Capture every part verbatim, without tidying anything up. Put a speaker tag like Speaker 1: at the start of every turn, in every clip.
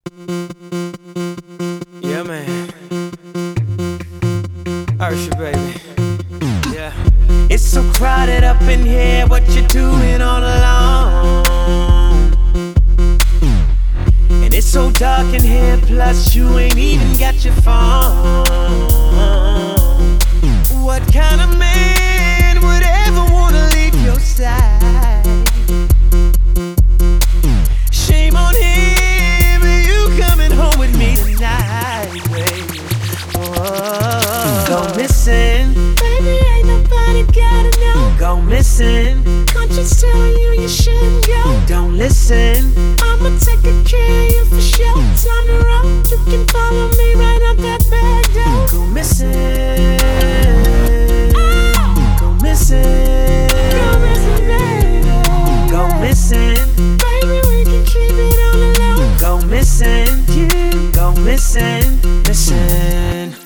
Speaker 1: Yeah, man. Ursha, baby. Yeah. It's so crowded up in here. What you doing all alone? And it's so dark in here. Plus, you ain't even got your phone. What kind of man would ever wanna leave your side? Shame on him, you coming home with me tonight, baby. Oh, go missing,
Speaker 2: Baby, ain't nobody gotta know.
Speaker 1: go missing.
Speaker 2: Conscience telling you you shouldn't go.
Speaker 1: Don't listen,
Speaker 2: I'ma take good care of you for sure. Time to roll, you can follow me right out that back door.
Speaker 1: go missing, go missing,
Speaker 2: Go missing, baby.
Speaker 1: go missing,
Speaker 2: Baby, we can keep it on the low.
Speaker 1: go missing, you go missing, listen.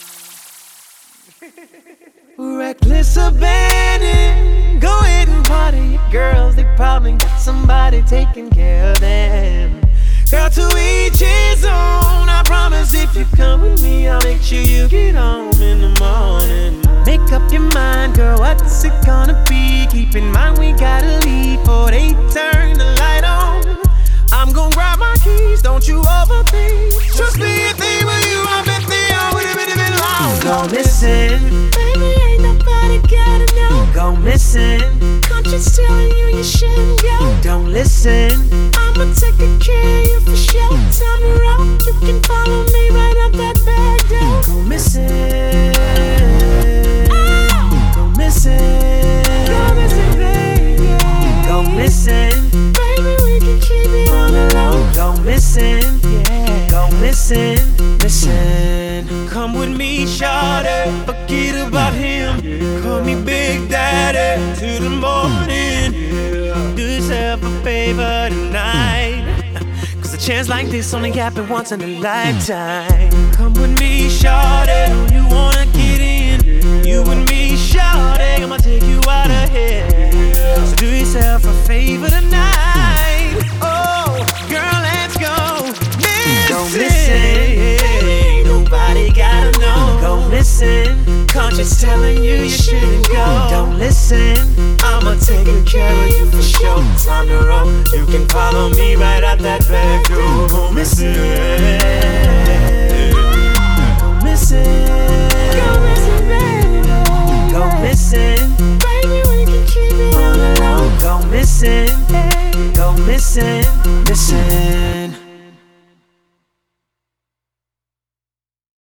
Speaker 1: Reckless abandon, go ahead and party your girls. They probably got somebody taking care of them. Girl, to each his own. I promise if you come with me, I'll make sure you get home in the morning. Make up your mind, girl, what's it gonna be? Keep in mind we gotta leave before they turn the light on. I'm gonna grab my keys, don't you overthink. Trust me, if they were you, I bet they all would've been, been long. Go missing,
Speaker 2: Baby, ain't nobody gotta know.
Speaker 1: go missing.
Speaker 2: Conscience telling you you shouldn't go.
Speaker 1: Don't listen,
Speaker 2: I'ma take good care of you for sure. Time to roll, you can follow me right out that back door.
Speaker 1: go missing, go missing,
Speaker 2: Go missing, baby.
Speaker 1: go missing,
Speaker 2: Baby, we can keep it on the low.
Speaker 1: go missing, yeah, go missing, listen. Come with me, shawty, forget about him. Call me Big Daddy till the morning. Do yourself a favor tonight, cause a chance like this only happen once in a lifetime. Come with me, shawty, know you wanna get in. You and me, shawty, I'ma take you out of here. So do yourself a favor tonight. Oh, girl, let's go missing. Go missing, nobody gotta know. Go missing, conscience telling you you shouldn't go. Don't listen, I'ma take good care of you for sure. Time to roll, you can follow me right out that back door. Go missing, go missing,
Speaker 2: Go missing, baby.
Speaker 1: go missing,
Speaker 2: Baby, we can keep it on the low.
Speaker 1: go missing, go missing, listen.